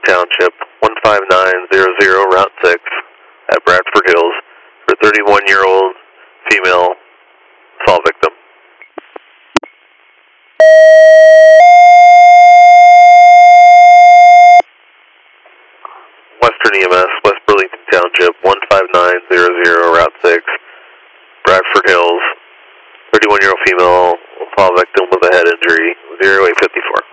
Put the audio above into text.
Township, 15900, Route 6, at Bradford Hills, for 31-year-old female assault victim. Western EMS, West Burlington Township, 15900, Route 6, Bradford Hills, 31-year-old female assault victim with a head injury, 0854.